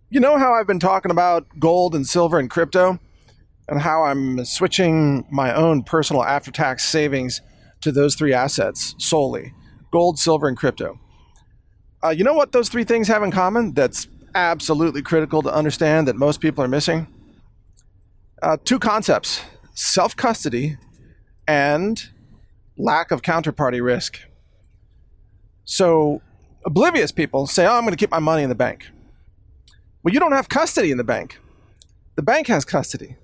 You know how I've been talking about gold and silver and crypto, and how I'm switching my own personal after tax savings to those three assets solely: gold, silver, and crypto. You know what those three things have in common that's absolutely critical to understand that most people are missing? Two concepts: self custody and lack of counterparty risk. So, oblivious people say, oh, I'm going to keep my money in the bank. Well, you don't have custody in the bank. The bank has custody.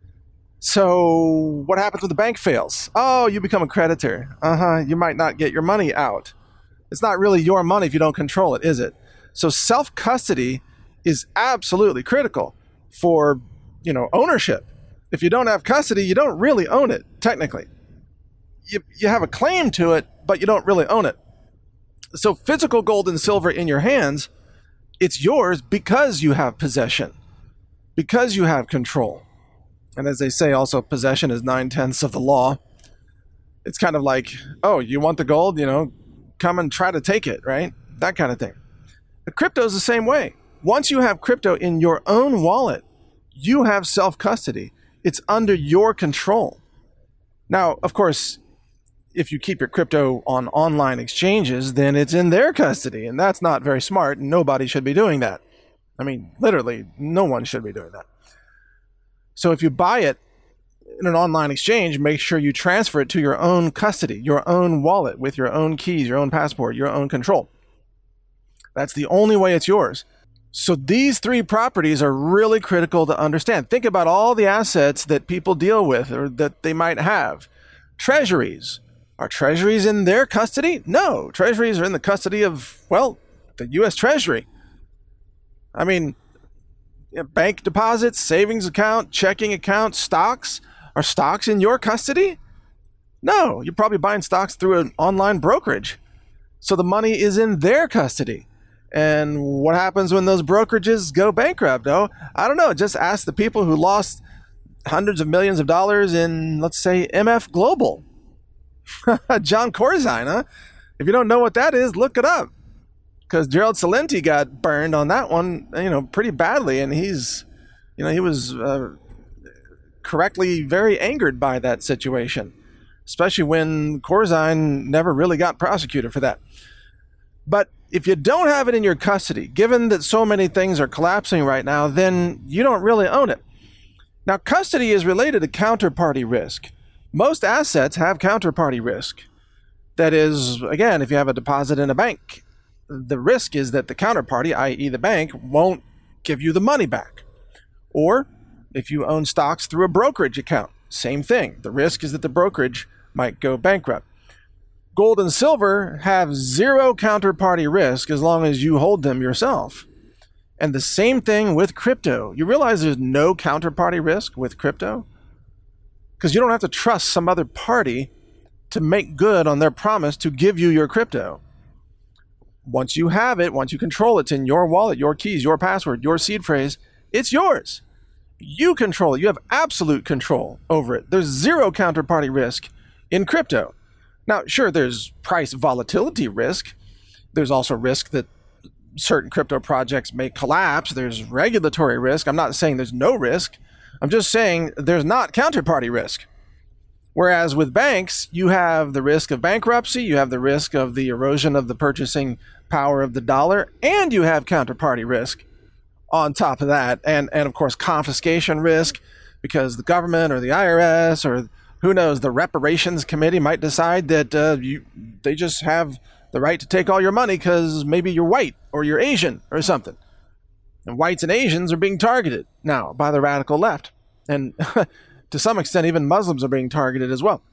So what happens when the bank fails? Oh, you become a creditor. You might not get your money out. It's not really your money if you don't control it, is it? So self-custody is absolutely critical for, ownership. If you don't have custody, you don't really own it, technically. You have a claim to it, but you don't really own it. So physical gold and silver in your hands, it's yours because you have possession, because you have control. And as they say, also, possession is 9/10 of the law. It's kind of like, oh, you want the gold, come and try to take it, right? That kind of thing. The crypto is the same way. Once you have crypto in your own wallet, you have self-custody. It's under your control. Now, of course, if you keep your crypto on online exchanges, then it's in their custody, and that's not very smart. Nobody should be doing that. I mean, literally, no one should be doing that. So if you buy it in an online exchange, make sure you transfer it to your own custody, your own wallet with your own keys, your own passport, your own control. That's the only way it's yours. So these three properties are really critical to understand. Think about all the assets that people deal with or that they might have. Treasuries. Are treasuries in their custody? No, treasuries are in the custody of, the U.S. Treasury. I mean, bank deposits, savings account, checking account, stocks. Are stocks in your custody? No, you're probably buying stocks through an online brokerage. So the money is in their custody. And what happens when those brokerages go bankrupt? Oh, I don't know. Just ask the people who lost hundreds of millions of dollars in, let's say, MF Global. John Corzine, huh? If you don't know what that is, look it up. Because Gerald Celente got burned on that one, pretty badly. And he was correctly very angered by that situation, especially when Corzine never really got prosecuted for that. But if you don't have it in your custody, given that so many things are collapsing right now, then you don't really own it. Now, custody is related to counterparty risk. Most assets have counterparty risk. That is, again, if you have a deposit in a bank, the risk is that the counterparty, i.e. the bank, won't give you the money back. Or if you own stocks through a brokerage account, same thing. The risk is that the brokerage might go bankrupt. Gold and silver have zero counterparty risk as long as you hold them yourself. And the same thing with crypto. You realize there's no counterparty risk with crypto? Because you don't have to trust some other party to make good on their promise to give you your crypto. Once you have it, once you control it, it's in your wallet, your keys, your password, your seed phrase, it's yours. You control it. You have absolute control over it. There's zero counterparty risk in crypto. Now, sure, there's price volatility risk. There's also risk that certain crypto projects may collapse. There's regulatory risk. I'm not saying there's no risk. I'm just saying there's not counterparty risk. Whereas with banks, you have the risk of bankruptcy, you have the risk of the erosion of the purchasing power of the dollar, and you have counterparty risk on top of that. And of course, confiscation risk, because the government or the IRS or who knows, the reparations committee might decide that they just have the right to take all your money because maybe you're white or you're Asian or something. And whites and Asians are being targeted now by the radical left. And to some extent, even Muslims are being targeted as well.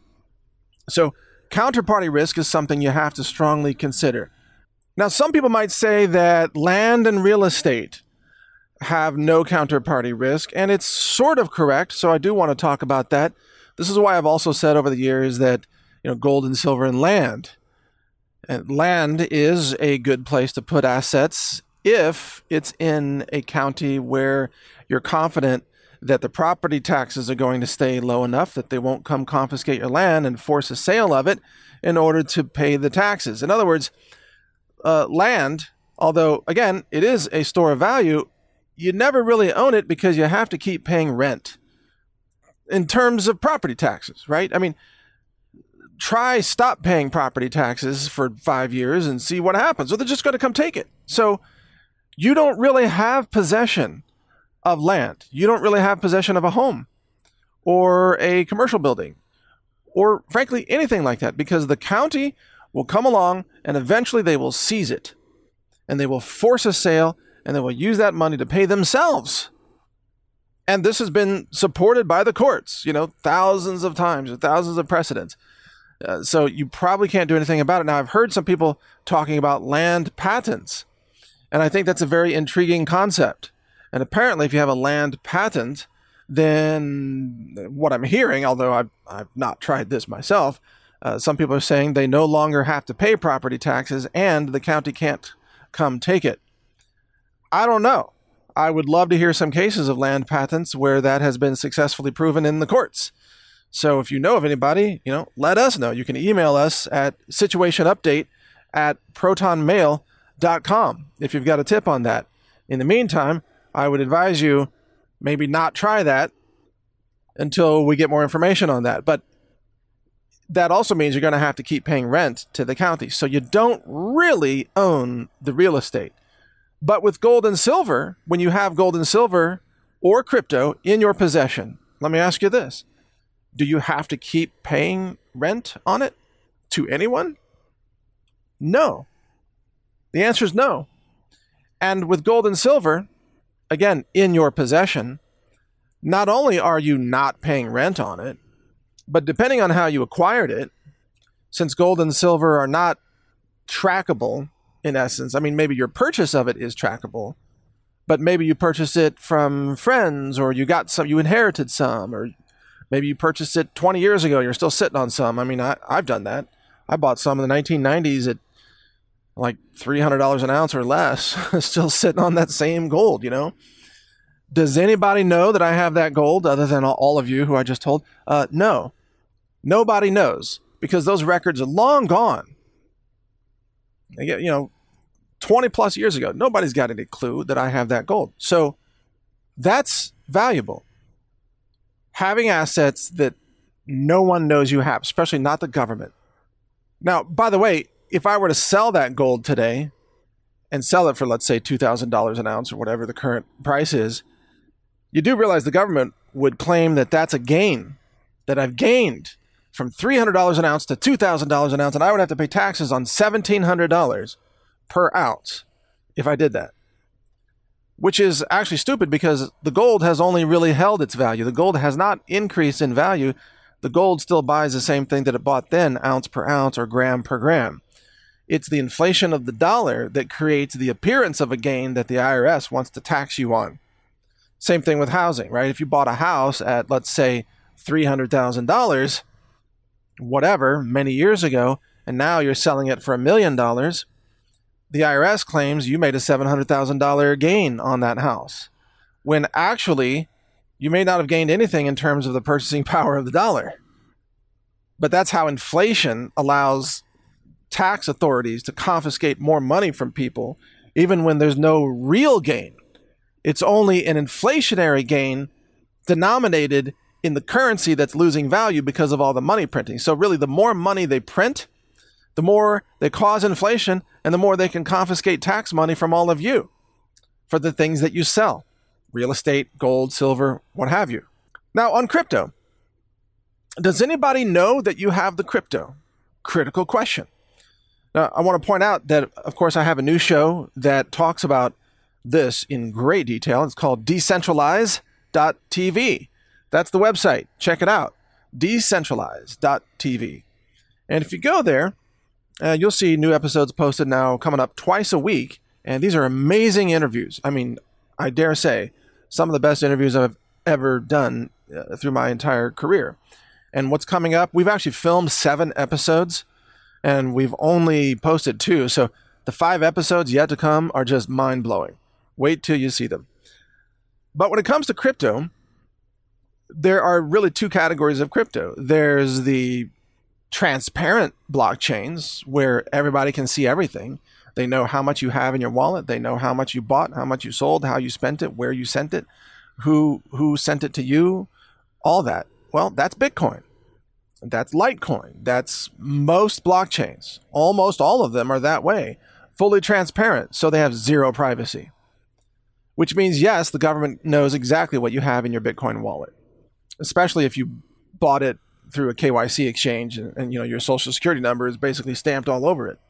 So counterparty risk is something you have to strongly consider. Now, some people might say that land and real estate have no counterparty risk, and it's sort of correct. So I do want to talk about that. This is why I've also said over the years that, gold and silver and land. And land is a good place to put assets if it's in a county where you're confident that the property taxes are going to stay low enough that they won't come confiscate your land and force a sale of it in order to pay the taxes. In other words, land, although, again, it is a store of value, you never really own it because you have to keep paying rent in terms of property taxes, right? I mean, stop paying property taxes for 5 years and see what happens, or they're just going to come take it. So you don't really have possession of land. You don't really have possession of a home or a commercial building or frankly anything like that, because the county will come along and eventually they will seize it and they will force a sale and they will use that money to pay themselves. And this has been supported by the courts, thousands of times, thousands of precedents. So you probably can't do anything about it. Now, I've heard some people talking about land patents, and I think that's a very intriguing concept. And apparently, if you have a land patent, then what I'm hearing, although I've not tried this myself, some people are saying they no longer have to pay property taxes and the county can't come take it. I don't know. I would love to hear some cases of land patents where that has been successfully proven in the courts. So if you know of anybody, let us know. You can email us at situationupdate@protonmail.com if you've got a tip on that. In the meantime, I would advise you maybe not try that until we get more information on that. But that also means you're going to have to keep paying rent to the county. So you don't really own the real estate. But with gold and silver, when you have gold and silver or crypto in your possession, let me ask you this. Do you have to keep paying rent on it to anyone? No. The answer is no. And with gold and silver, again, in your possession, not only are you not paying rent on it, but depending on how you acquired it, since gold and silver are not trackable in essence, I mean, maybe your purchase of it is trackable, but maybe you purchased it from friends, or you inherited some, or maybe you purchased it 20 years ago. You're still sitting on some. I mean, I've done that. I bought some in the 1990s at like $300 an ounce or less, still sitting on that same gold, Does anybody know that I have that gold other than all of you who I just told? No. Nobody knows, because those records are long gone. 20 plus years ago, nobody's got any clue that I have that gold. So that's valuable. Having assets that no one knows you have, especially not the government. Now, by the way, if I were to sell that gold today and sell it for, let's say, $2,000 an ounce or whatever the current price is, you do realize the government would claim that that's a gain, that I've gained from $300 an ounce to $2,000 an ounce, and I would have to pay taxes on $1,700 per ounce if I did that. Which is actually stupid, because the gold has only really held its value. The gold has not increased in value. The gold still buys the same thing that it bought then, ounce per ounce or gram per gram. It's the inflation of the dollar that creates the appearance of a gain that the IRS wants to tax you on. Same thing with housing, right? If you bought a house at, let's say, $300,000, whatever, many years ago, and now you're selling it for $1 million, the IRS claims you made a $700,000 gain on that house, when actually you may not have gained anything in terms of the purchasing power of the dollar. But that's how inflation allows tax authorities to confiscate more money from people, even when there's no real gain. It's only an inflationary gain denominated in the currency that's losing value because of all the money printing. So really, the more money they print, the more they cause inflation, and the more they can confiscate tax money from all of you for the things that you sell. Real estate, gold, silver, what have you. Now, on crypto, does anybody know that you have the crypto? Critical question. Now, I want to point out that, of course, I have a new show that talks about this in great detail. It's called Decentralize.tv. That's the website. Check it out. Decentralize.tv. And if you go there, you'll see new episodes posted now coming up twice a week. And these are amazing interviews. I mean, I dare say, some of the best interviews I've ever done through my entire career. And what's coming up, we've actually filmed 7 episodes, and we've only posted 2. So the 5 episodes yet to come are just mind-blowing. Wait till you see them. But when it comes to crypto, there are really 2 categories of crypto. There's the transparent blockchains where everybody can see everything. They know how much you have in your wallet. They know how much you bought, how much you sold, how you spent it, where you sent it, who sent it to you, all that. Well, that's Bitcoin. That's Litecoin. That's most blockchains. Almost all of them are that way. Fully transparent, so they have zero privacy. Which means, yes, the government knows exactly what you have in your Bitcoin wallet, especially if you bought it through a KYC exchange and your social security number is basically stamped all over it.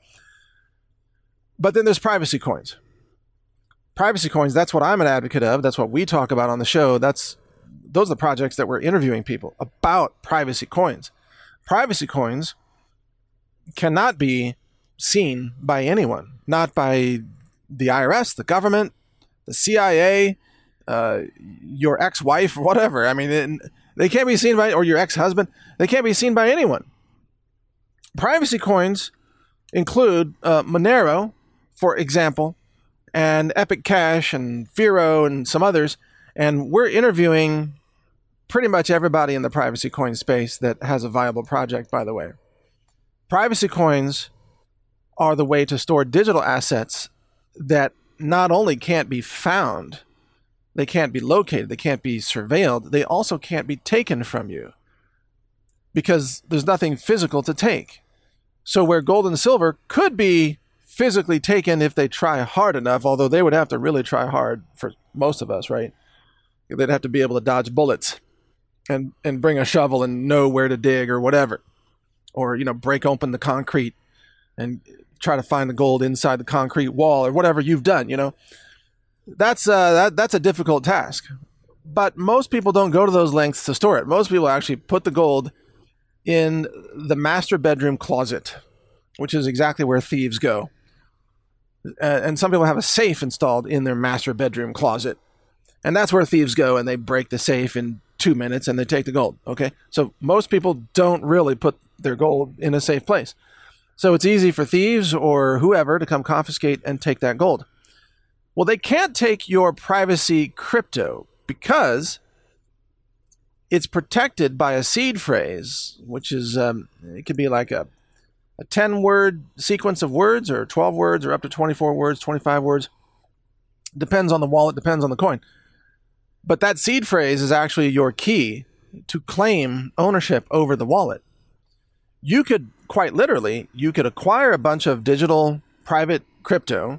But then there's privacy coins. Privacy coins, that's what I'm an advocate of. That's what we talk about on the show. Those are the projects that we're interviewing people about privacy coins. Privacy coins cannot be seen by anyone, not by the IRS, the government, the CIA, your ex-wife, whatever. I mean, they can't be seen by, or your ex-husband. They can't be seen by anyone. Privacy coins include Monero, for example, and Epic Cash and Firo and some others. And we're interviewing pretty much everybody in the privacy coin space that has a viable project, by the way. Privacy coins are the way to store digital assets that not only can't be found, they can't be located, they can't be surveilled, they also can't be taken from you because there's nothing physical to take. So where gold and silver could be physically taken if they try hard enough, although they would have to really try hard for most of us, right? They'd have to be able to dodge bullets and bring a shovel and know where to dig or whatever. Or, break open the concrete and try to find the gold inside the concrete wall or whatever you've done, That's a difficult task. But most people don't go to those lengths to store it. Most people actually put the gold in the master bedroom closet, which is exactly where thieves go. And some people have a safe installed in their master bedroom closet. And that's where thieves go, and they break the safe in 2 minutes and they take the gold. Okay? So most people don't really put their gold in a safe place. So it's easy for thieves or whoever to come confiscate and take that gold. Well, they can't take your privacy crypto because it's protected by a seed phrase, which is, it could be like a 10-word sequence of words or 12 words or up to 24 words, 25 words. Depends on the wallet, depends on the coin. But that seed phrase is actually your key to claim ownership over the wallet. You could, quite literally, acquire a bunch of digital private crypto.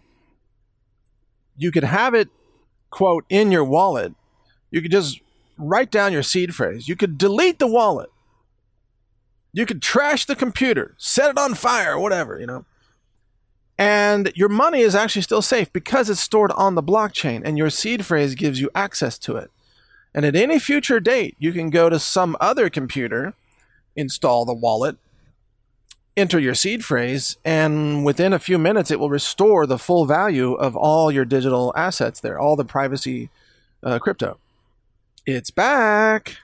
You could have it, quote, in your wallet. You could just write down your seed phrase. You could delete the wallet. You could trash the computer, set it on fire, whatever, And your money is actually still safe because it's stored on the blockchain and your seed phrase gives you access to it. And at any future date, you can go to some other computer, install the wallet, enter your seed phrase, and within a few minutes, it will restore the full value of all your digital assets there, all the privacy crypto. It's back,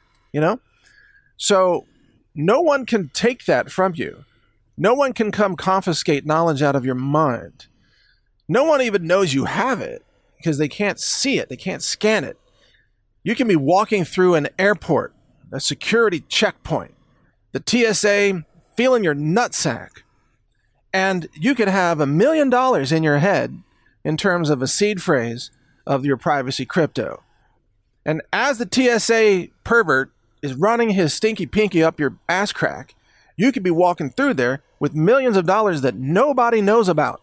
So no one can take that from you. No one can come confiscate knowledge out of your mind. No one even knows you have it because they can't see it. They can't scan it. You can be walking through an airport, a security checkpoint, the TSA feeling your nutsack, and you could have $1 million in your head in terms of a seed phrase of your privacy crypto. And as the TSA pervert is running his stinky pinky up your ass crack, you could be walking through there with millions of dollars that nobody knows about.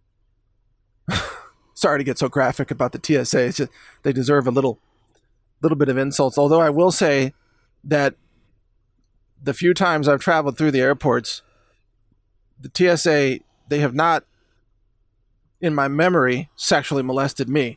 Sorry to get so graphic about the TSA. It's just, they deserve a little bit of insults. Although I will say that the few times I've traveled through the airports, the TSA, they have not, in my memory, sexually molested me.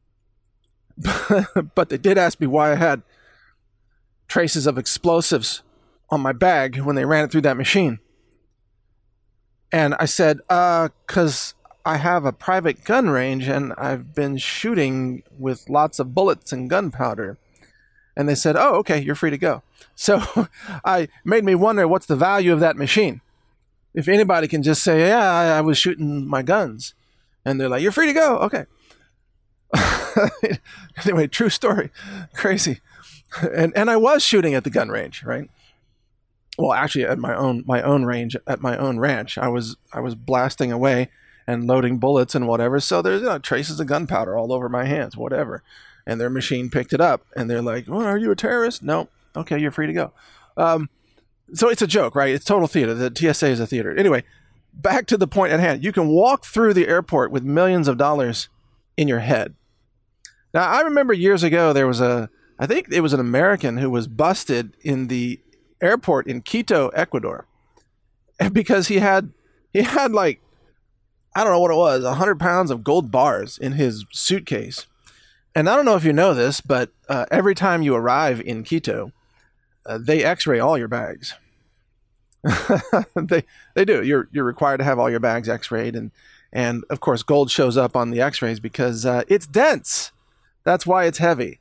But they did ask me why I had traces of explosives on my bag when they ran it through that machine. And I said, because I have a private gun range and I've been shooting with lots of bullets and gunpowder. And they said, oh, okay, you're free to go. So I made me wonder what's the value of that machine. If anybody can just say, yeah, I was shooting my guns. And they're like, you're free to go. Okay. Anyway, true story. Crazy. And I was shooting at the gun range, right? Well, actually at my own range, at my own ranch. I was blasting away and loading bullets and whatever. So there's traces of gunpowder all over my hands, whatever. And their machine picked it up, and they're like, "Well, are you a terrorist?" No. Okay, you're free to go. So it's a joke, right? It's total theater. The TSA is a theater. Anyway, back to the point at hand. You can walk through the airport with millions of dollars in your head. Now, I remember years ago, there was I think it was an American who was busted in the airport in Quito, Ecuador, because he had like, I don't know what it was, 100 pounds of gold bars in his suitcase. And I don't know if you know this, but every time you arrive in Quito, they x-ray all your bags. They do. You're required to have all your bags x-rayed. And of course, gold shows up on the x-rays because it's dense. That's why it's heavy.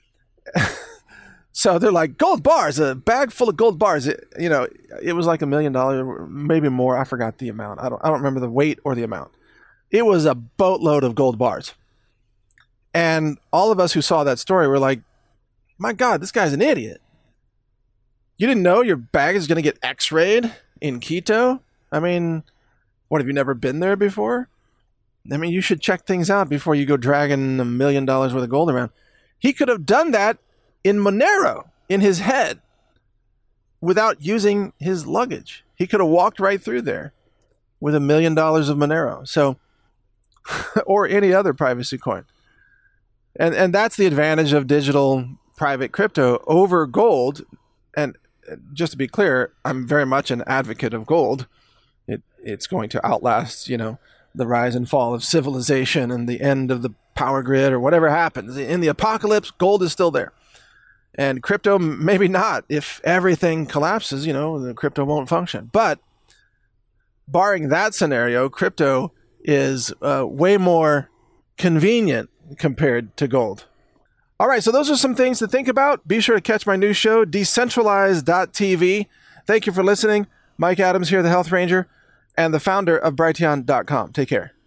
So they're like, gold bars, a bag full of gold bars. It was like $1 million, maybe more. I forgot the amount. I don't remember the weight or the amount. It was a boatload of gold bars. And all of us who saw that story were like, my God, this guy's an idiot. You didn't know your bag is going to get x-rayed in Quito? I mean, what, have you never been there before? I mean, you should check things out before you go dragging $1 million worth of gold around. He could have done that in Monero, in his head, without using his luggage. He could have walked right through there with $1 million of Monero. So, or any other privacy coin. And that's the advantage of digital private crypto over gold. And just to be clear, I'm very much an advocate of gold. It's going to outlast, the rise and fall of civilization and the end of the power grid or whatever happens. In the apocalypse, gold is still there. And crypto, maybe not. If everything collapses, the crypto won't function. But barring that scenario, crypto is way more convenient compared to gold. All right, so those are some things to think about. Be sure to catch my new show, Decentralized.tv. Thank you for listening. Mike Adams here, the Health Ranger, and the founder of Brighteon.com. Take care.